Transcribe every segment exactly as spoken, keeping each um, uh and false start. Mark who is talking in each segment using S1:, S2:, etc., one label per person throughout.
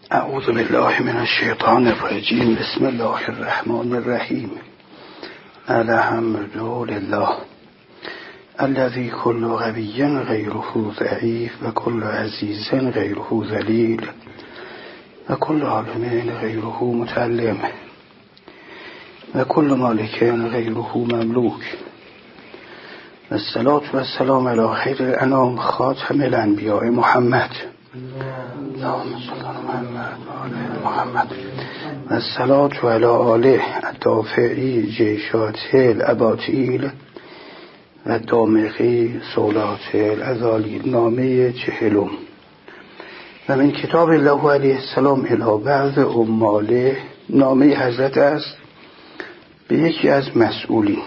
S1: اعوذ بالله من الشیطان الرجیم. بسم الله الرحمن الرحیم. الحمد لله الذي كل قوي غيره ضعيف وكل عزيز غيره ذليل وكل عالم غيره متعلم وكل مالك غيره مملوك والصلاة والسلام على خير الأنام خاتم الأنبياء محمد اللهم صل على محمد وعلى محمد والصلاة على آله الدافعي جيشات الأباطيل و دامغی سولات الازالی. نامه چهلم و من کتاب الله علیه السلام الی بعض عماله. نامه حضرت است به یکی از مسئولین.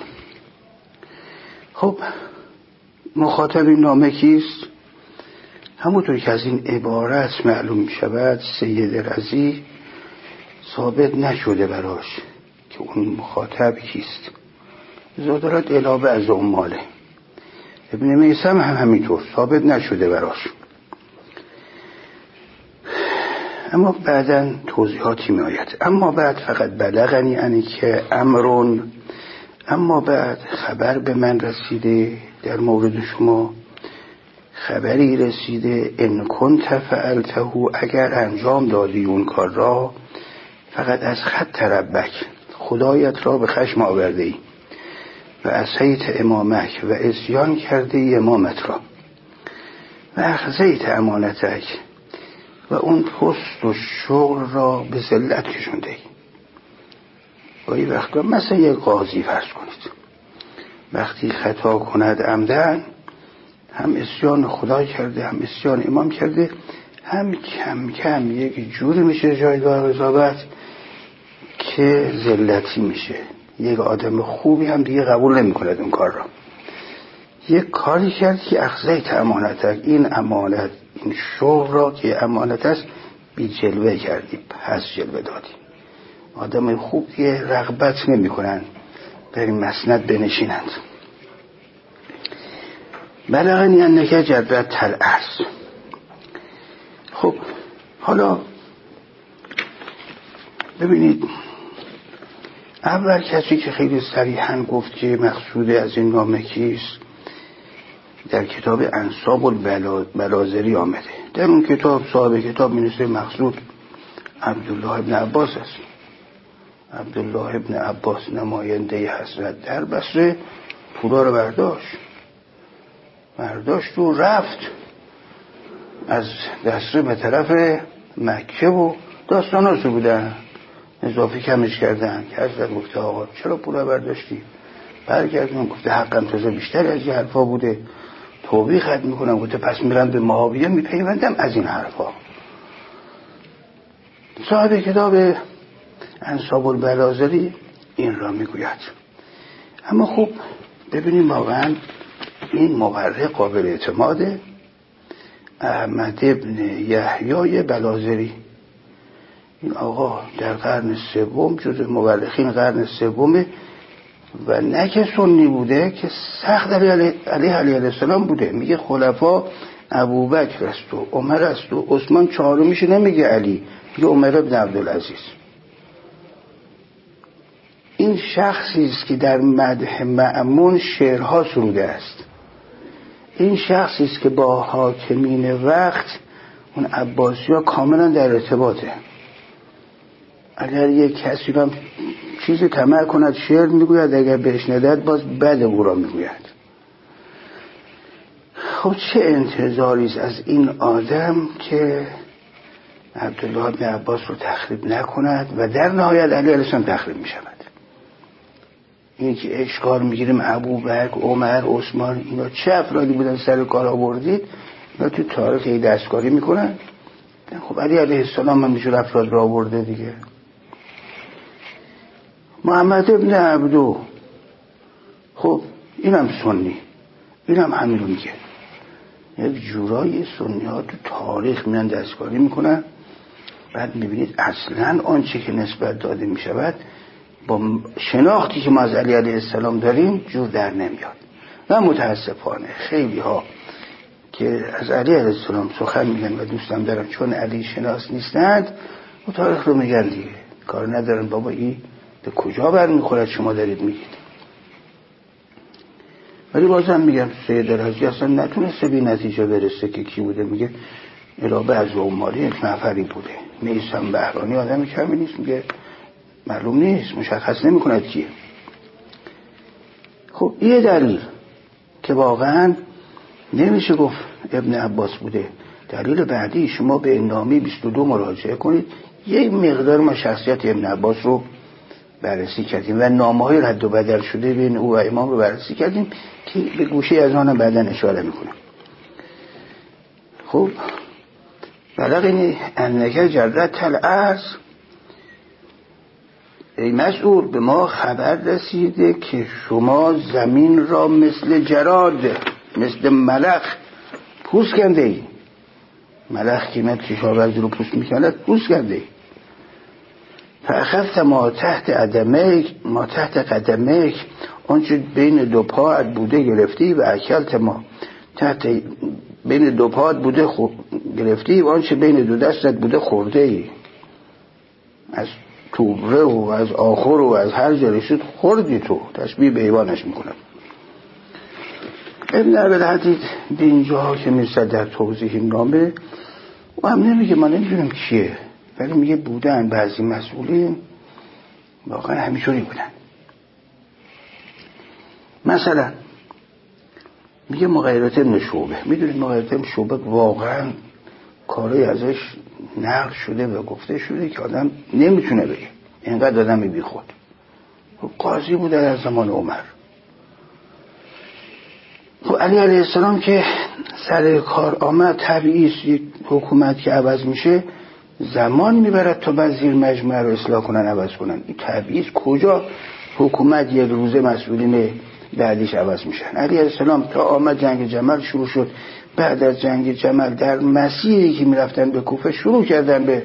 S1: خب مخاطب این نامه کیست؟ همونطور که از این عبارت معلوم می شود سید رضی ثابت نشده براش که اون مخاطب کیست. زادرات الی بعض عماله. ابن میثم هم همینطور ثابت نشده براش، اما بعداً توضیحاتی می آید. اما بعد فقط بلغنی انی که امرون، اما بعد خبر به من رسیده در مورد شما، خبری رسیده ان کنت فعلته، اگر انجام دادی اون کار را، فقط از خط ربک، خدایت را به خشم آورده ای و عصیت امامک و عصیان کرده ای امامت را و اخذیت امانتک و اون پست و شغل را به ذلت کشونده ای. گاهی وقتا مثلا یک قاضی فرض کنید وقتی خطا کند عمدن، هم عصیان خدا کرده هم عصیان امام کرده، هم کم کم یک جوری میشه جایگاه قضاوت که ذلتی میشه. یک آدم خوبی هم دیگه قبول نمی کند اون کار را. یک کاری کرد که اخذیت امانتک، این امانت، این شغل را که امانت است بی جلوه کردی، پس جلوه دادی. آدم خوب دیگه رغبت نمی کنند در این مسند بنشینند. بلغنی انک جدت الارض. خب حالا ببینید، اول کسی که خیلی صریحاً گفت که مقصود از این نامه کیست در کتاب انساب البلازری آمده. در اون کتاب صاحب کتاب می‌نویسه مقصود عبدالله ابن عباس است. عبدالله ابن عباس نماینده حضرت در بصره پورا رو برداشت برداشت و رفت از بصره به طرف مکه و داستاناشو بودن اضافه کمش کردن که حضرت گفته آقا چرا پورا برداشتی؟ برگردون گفته حقم تازه بیشتر از این حرفا بوده، توبیخ خد میکنم. گفته پس میرم به معاویه میپیوندم از این حرفا. صاحب کتاب انساب البلازری این را میگوید. اما خوب ببینیم واقعا این مورخ قابل اعتماده. احمد ابن یحیی بلازری، این آقا در قرن سوم جز مورخین قرن سومه و نه که سنی بوده که سخت علیه علیه علیه السلام بوده. میگه خلفا ابوبکر است و عمر است و عثمان چهارمیشه، نمیگه علی، میگه عمر ابن عبدالعزیز. این شخصی است که در مدح مأمون شعرها سروده است. این شخصی است که با حاکمین وقت اون عباسی‌ها کاملا در ارتباطه. اگر یک کسی را چیزی طمع کند شعر میگوید، اگر بهش ندهد باز بد او را میگوید. خب چه انتظاری است از این آدم که عبدالله بن عباس رو تخریب نکند و در نهایت علی علیه السلام تخریب میشود. این که اشکال میگیریم ابوبکر، عمر، عثمان، اینا چه افرادی بودن سر کار آوردید، اینا تو تاریخ ای دستکاری میکنن. خب علی علیه السلام هم میشود افراد را آورده دیگه. محمد ابن عبدو، خب اینم سنی، اینم همین رو میگه. یک جورایی سنی ها تو تاریخ میان دستکاری میکنن، بعد میبینید اصلا آنچه که نسبت داده میشود با شناختی که ما از علی علیه السلام داریم جور در نمیاد. و متاسفانه خیلی ها که از علی علیه السلام سخن میگن و دوستم دارن چون علی شناس نیستند و تاریخ رو میگن دیگه، کار ندارن بابا این به کجا برمیخورد شما دارید میگید. ولی بازم میگم سید رازی اصلا نتونسته به نتیجه برسه که کی بوده. میگه الابه از عماری یک نفری بوده. میسم بهرانی آدمی کمی نیست، میگه معلوم نیست، مشخص نمی کند کیه. خب یه دلیل که واقعا نمیشه گفت ابن عباس بوده. دلیل بعدی، شما به نامه بیست و دو مراجعه کنید، یک مقدار ما شخصیت ابن عباس رو بررسی کردیم و نامه های رد و بدل شده بین او و امام رو بررسی کردیم که به گوشه از آنم بعدا اشاره میکنم. خب بلغنی انک جرت الارض، ای مسعود به ما خبر رسیده که شما زمین را مثل جراد، مثل ملخ پوست کنده ای. ملخ که من کشاورزی رو پوست میکند پوست کنده ای. فاخذت ما تحت قدمک، ما تحت قدمک، آنچه بین دو پاات بوده گرفتی، و اکلت ما تحت بین دو پاات بوده خو... گرفتی و آنچه بین دو دستت بوده خورده ای. از توبره و از آخر و از هر جا رسید خوردی تو. تشبیه به حیوانش میکنم. ابن عبدالحدید به اینجاها که میرسد در توضیح این نامه و هم نمیگه ما نمیدونم کیه، ولی میگه بودن بعضی مسئولین واقعا همیشوری بودن. مثلا میگه مغیرة ابن شعبه، میدونید مغیرة ابن شعبه واقعا کاری ازش نقل شده و گفته شده که آدم نمیتونه بگه، اینقدر آدم بی خود. قاضی بود در زمان عمر. و علی علیه السلام که سر کار آمد، طبیعی یک حکومت که عوض میشه زمان میبرد تا بعد زیر مجمع رو اصلاح کنن عوض کنن. این طبیعی کجا حکومت یک روزه مسئولین بعدیش عوض میشن. علی علیه السلام تا آمد جنگ جمل شروع شد. بعد از جنگ جمل در مسیری که میرفتن به کوفه شروع کردن به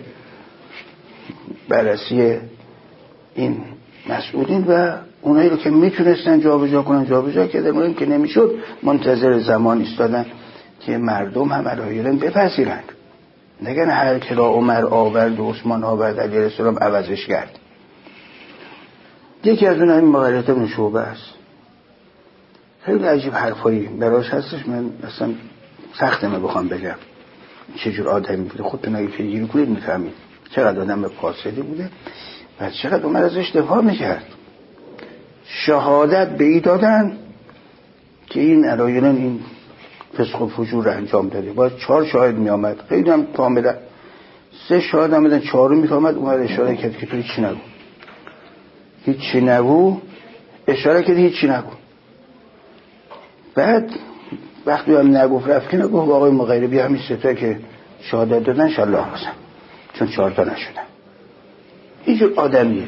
S1: بررسی این مسئولین و اونایی رو که میتونستن جابجا کنن جابجا کردن، اونایی که نمیشد منتظر زمان ایستادن که مردم هم علایرن بپذیرند. نگن هر که را عمر آورد و عثمان آورد علی علیه السلام عوضش کرد. یکی از اون همین مغیرة ابن شعبه است. خیلی عجیب حرفایی براش هستش، من اصلا سخته من بخوام بگم چجور آدمی بوده. خودتون اگه پیگیری کنید میفهمید چقدر آدم به فاسدی بوده و چقدر عمر ازش دفاع میکرد. شهادت به ای دادن که این علایرن این فسق و فجور رو انجام داده. باید چهار شاهد می آمد، خیلی هم کاملا سه شاهد آمدن، چهارم می آمد اومد اشاره کرد که تو هیچی نگو، هیچی نگو، اشاره کرد هیچی نگو. بعد وقتی هم نگفت رفت که نگفت آقای مغیره بیا همین سه تا که شهادت دادن انشالله بازم، چون چهار تا نشدن. اینجور آدمیه.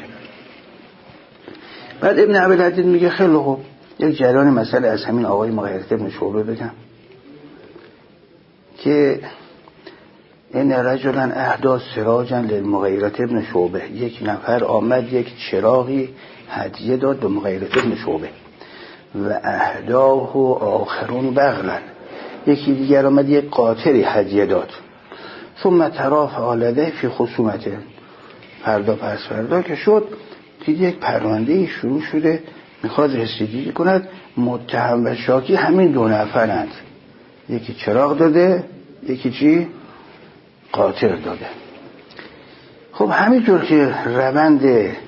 S1: بعد ابن عبدالحدید میگه خیلی خوب، یک جریان مسئله از همین آقای مغیرة ابن شعبه بگم که این رجلا اهدا سراجا للمغیرة ابن شعبه، یک نفر آمد یک چراغی هدیه داد به مغیرة ابن شعبه و اهداه آخرون بغلا، یکی دیگر آمد یک قاطری هدیه داد. ثم تراف آلده فی خصومته، فردا پس فردا که شد دید یک پرونده شروع شده میخواد رسیدگی کند. متهم و شاکی همین دو نفرند، یکی چراغ داده یکی چی؟ قاطر داده. خب همینطور که روند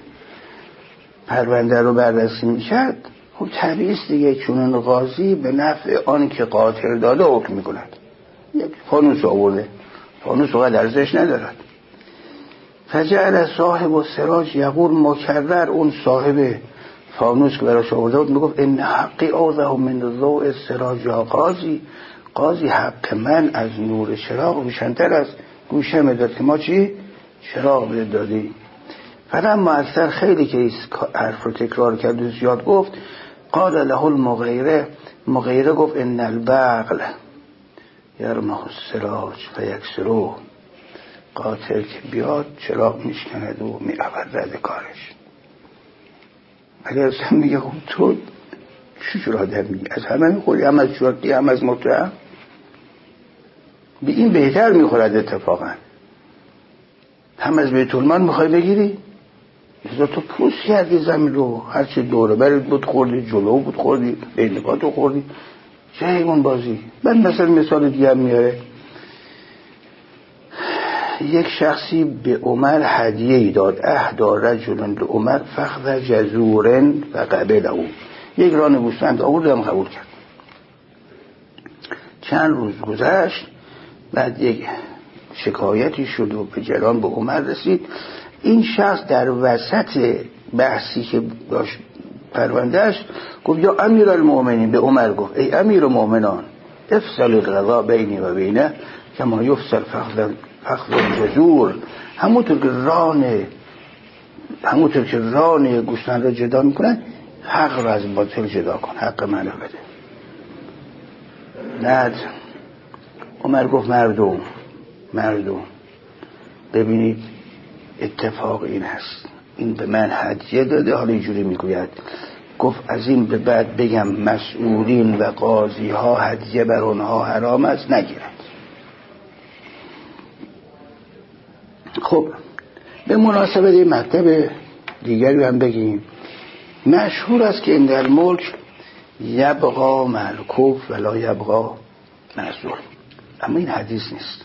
S1: پرونده رو بررسی میکرد، خب طبیعی است دیگه، چون قاضی به نفع آن که قاطر داده حکم میکند. یک فانوس آورده، فانوس وقت ارزش ندارد. فجعل صاحب و سراج یقول مکرر، اون صاحب فانوس که براش آورده بود میگفت ان حقی اوضح من ضوء السراج یا قاضی، قاضی حق من از نور چراغ روشن‌تر است. گوشه میداد که ما چی؟ چراغ بده دادی. فلما اکثر خیلی که این حرف رو تکرار کرد و زیاد گفت، قال له المغیره، مغیره گفت ان البغل یرمح السراج فیکسره، قاتل که بیاد چراغ میشکند و میآورد کارش. ولی اصلا میگه خب تو چجور آدم میگی؟ از همه میخوری، هم از شرطی هم از متهم. به این بهتر میخورد اتفاقا. هم از بیت المال میخوای بگیری؟ ازا تو پوست کردی زمین رو، هرچی دوره برد بود خوردی، جلو بود خوردی، بینکاتو خوردی، چه ایمون بازی. من مثلا مثال دیگه هم میاره، یک شخصی به عمر هدیه ای داد، اهدا رجل لعمر فخذ جزورن و قبله او، یک ران گوسفند آوردم قبول کرد. چند روز گذشت، بعد یک شکایتی شد و به جلان به عمر رسید. این شخص در وسط بحثی که داشت پروندهش گفت یا امیر المؤمنین، به عمر گفت ای امیر المؤمنان افصل القضاء بینی و بینه کما یفصل فخذ فخذ الجزور، همونطور که ران همونطور که ران گوسفند را جدا میکنن حق را از باطل جدا کن، حق منو بده. بعد عمر گفت مردم مردم ببینید اتفاق این هست، این به من هدیه داده، حالا اینجوری میگوید، گفت از این به بعد بگم مسئولین و قاضی ها هدیه بر اونها حرام است، نگیرند. خب به مناسبت این مطلب دیگری هم بگیم، مشهور است که این در ملک یبقا ملکوف ولا یبقا معزول، اما این حدیث نیست.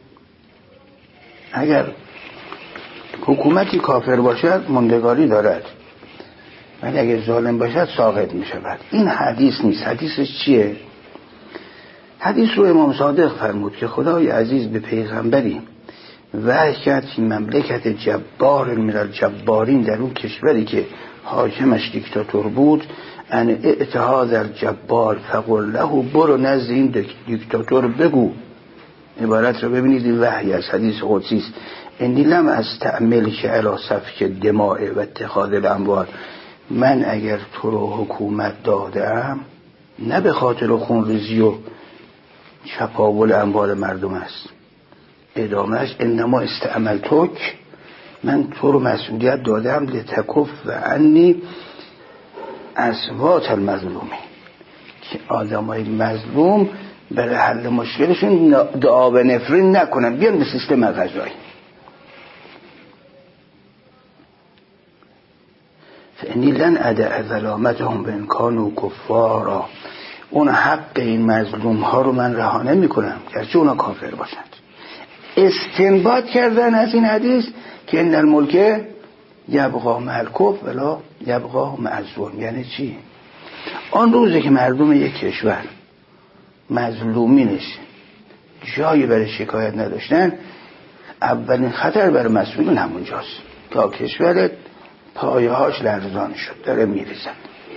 S1: اگر حکومتی کافر باشد ماندگاری دارد، ولی اگر ظالم باشد ساقط می شود. این حدیث نیست. حدیثش چیه؟ حدیث رو امام صادق فرمود که خدای عزیز به پیغمبری وحی کرد که مملکت جبار من الجبارین، در اون کشوری که حاکمش دیکتاتور بود، ان اتحاد الجبار فقل له، برو نزد این دیکتاتور بگو. عبارت رو ببینید، این وحی از حدیث قدسی است. انی لم استعمل که علی سفک دماء و اتخاذ الاموال، من اگر تو رو حکومت دادم نه به خاطر خونریزی و چپاول اموال مردم است. ادامهش انما استعملتک، من تو رو مسئولیت دادم لتکف و عنی اصوات المظلومی، که آدمای مظلوم برای حل مشکلشون دعا و نفرین نکنن، بیان به سیستم قضایی. فانی لن ادع ظلامتهم بان کانوا کفارا، اون حق این مظلوم ها رو من رها نمی‌کنم گرچه اونا کافر باشند. استنباط کردن از این حدیث که ان الملک یبقا ملکوف ولا یبقا معزول. یعنی چی؟ آن روزی که مردم یک کشور مظلومینش جایی برای شکایت نداشتن، اولین خطر برای مسئولین همونجاست، تا کشورت پایه هاش لرزان شد، داره میریزن.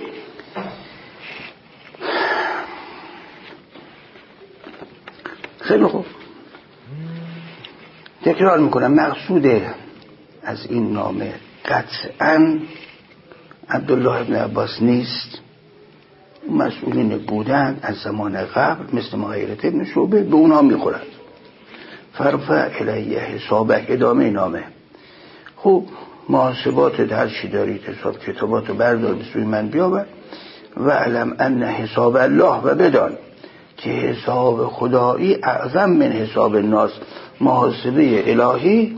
S1: خیلی خوب، تکرار میکنم، مقصود از این نامه قطعاً عبدالله ابن عباس نیست. مسئولین بودن از زمان قبل مثل مغیرة ابن شعبه، به اونا میخورد. فرفع الیه حسابک، ادامه نامه. خوب محاسبات در چی دارید، حساب کتاباتو بردار به سوی من بیاور و علم ان حساب الله، و بدان که حساب خدایی اعظم من حساب الناس، محاسبه الهی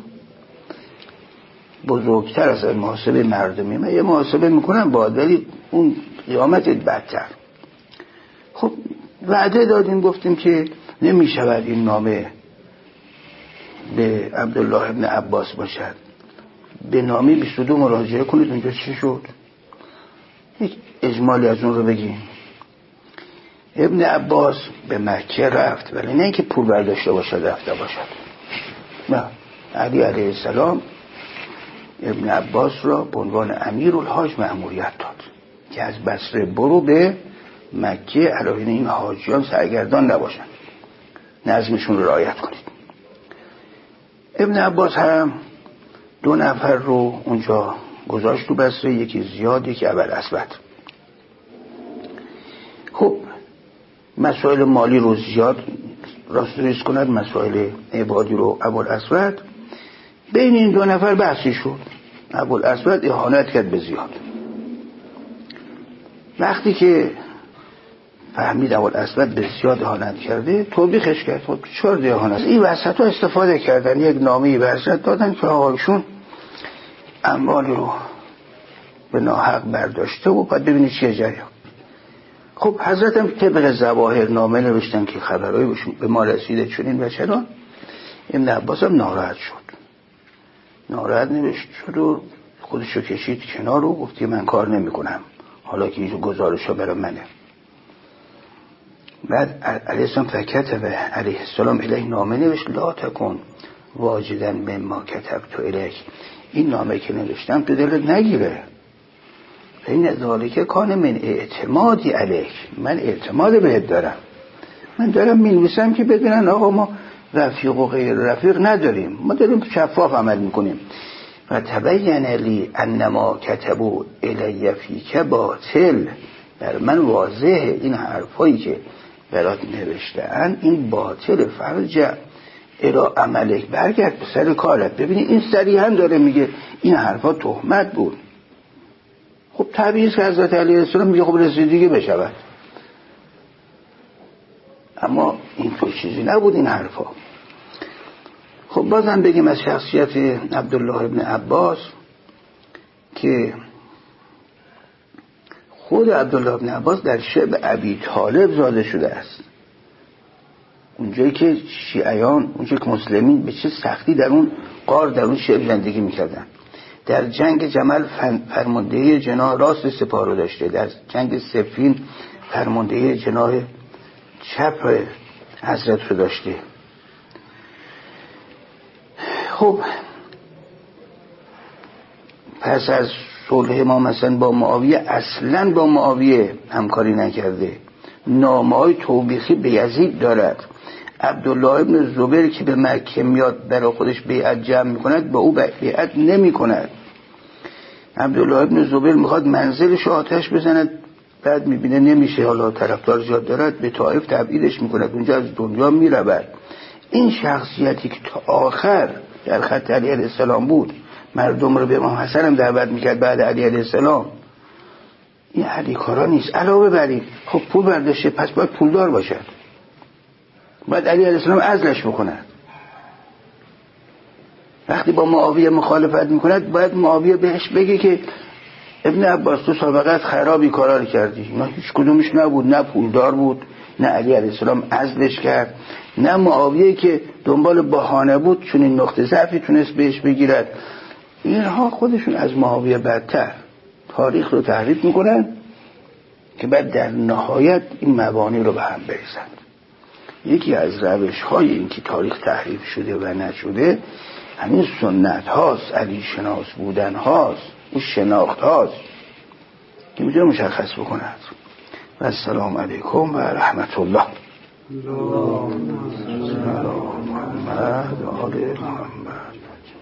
S1: بزرگتر از محاسبه مردمی. من یه محاسبه میکنم با ولی اون قیامت بدتر. خب وعده دادیم، گفتیم که نمیشود این نامه به عبدالله ابن عباس باشد، به نامه بیست و دو مراجعه کنید. اونجا چی شد؟ یک اجمالی از اون رو بگیم. ابن عباس به مکه رفت، ولی نه اینکه پول برداشته باشد رفته باشد، نه. علی علیه السلام ابن عباس را به عنوان امیرالحاج مأموریت داد که از بصره برو به مکه، علاوه این حاجیان سرگردان نباشند، نظمشون رو رعایت کنید. ابن عباس هم دو نفر رو اونجا گذاشت تو بصره، یکی زیاد یکی ابوالاسود. خب مسائل مالی رو زیاد راست ریز کند، مسائل عبادی رو ابوالاسود. بین این دو نفر بحثی شد. ابوالاسود اهانت کرد به زیاد. وقتی که فهمید ابوالاسود بسیار دهانت کرده، توبیخش کرد. خب چهار دهانت این وسط ها استفاده کردن، یک نامه به حضرت دادن که آقایشون اموال رو به ناحق برداشته و باید ببینید چیه جریان. خب حضرت هم طبق ظواهر نامه نوشتن که خبرهای به ما رسیده چنین و چنان. ابن عباس هم ناراحت شد، ناراحت نوشت شد و خودشو کشید کنار و گفت من کار نمی کنم حالا که اینجا گزارش ها برای منه. بعد علیه السلام فکتبه علیه السلام الیه نامه نوشت لا تکن واجدن مما کتبت الیک، این نامه که نوشتم تو دلت نگیره، این ذالک کان من اعتمادی علیک، من اعتماد بهت دارم، من دارم مینویسم که بدونن آقا ما رفیق و غیر رفیق نداریم، ما داریم شفاف عمل میکنیم. و تبین لی انما کتبوا الی فیک باطل، بر من واضحه این حرفایی که برات نوشته‌اند این باطل، فرجع الی عملک، برگرد به سر کارت. ببینید این صریحا داره میگه این حرفا تهمت بود. خب طبیعیه که حضرت علیه السلام میگه خب رسیدگی بشود، اما این تو چیزی نبود این حرفا. خب بازم بگیم از شخصیت عبدالله ابن عباس که خود عبدالله ابن عباس در شعب ابی طالب زاده شده است، اونجایی که شیعیان، اونجایی که مسلمین به چه سختی در اون غار در اون شعب زندگی میکردن. در جنگ جمل فرماندهی جناح راست سپاه رو داشته، در جنگ صفین فرماندهی جناح چپ حضرت رو داشته. خب پس از صلح ما مثلا با معاویه اصلا با معاویه همکاری نکرده، نامه‌های توبیخی به یزید دارد. عبدالله ابن زبیر که به مکه میاد برای خودش بیعت جمع میکند با او بیعت نمی کند. عبدالله ابن زبیر میخواد منزلش آتش بزند، بعد میبینه نمیشه، حالا طرفدار زیاد دارد، به طائف تبعیدش میکند، اونجا از دنیا میرود. این شخصیتی که تا آخر در خط علی علیه السلام بود، مردم رو به امام حسن هم دعوت میکرد بعد علی علیه السلام، این علی کارا نیست. علاوه بر این خب پول برداشته، پس باید پولدار باشد، باید علی علیه السلام عزلش بکند. وقتی با معاویه مخالفت میکند باید معاویه بهش بگه که ابن عباس تو سابقت خرابی کارا رو کردی. اینا هیچ کدومش نبود، نه پولدار بود، نه علی علیه السلام عزلش کرد، نه معاویه که دنبال بهانه بود چون این نقطه ضعفی تونست بهش بگیرد. اینها خودشون از معاویه بدتر تاریخ رو تحریف میکنن که بعد در نهایت این مبانی رو به هم بریزند. یکی از روش های این که تاریخ تحریف شده و نشده همین سنت هاست، علی شناس بودن هاست، اون شناخت هاست که میتونه مشخص بکند. و السلام علیکم و رحمت الله. محمد آل محمد.